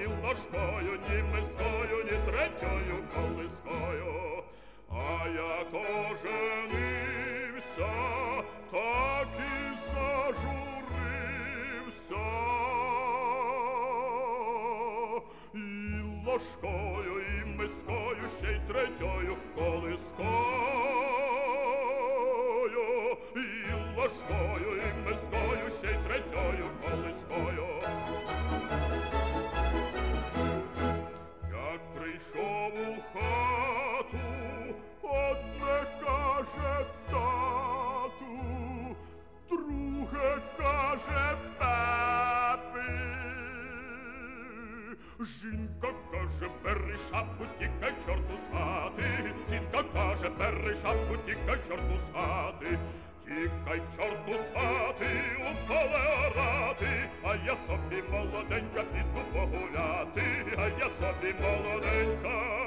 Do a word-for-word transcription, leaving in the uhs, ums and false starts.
ні ложкою, ні мискою, ні третьою колискою. А як оженився, так і зажурився. І ложкою, і мискою, ще й третьою колискою. І ложкою, і мискою, ще й третьою колискою. Як прийшов у хату, одне каже тату, друге каже папі. Жінка каже, бери шапку, тікай чорту з хати. Жінка каже, бери шапку, тікай чорту з хати. Тікай чорту з хати, у поле орати, а я собі молоденька піду погуляти, а я собі молоденька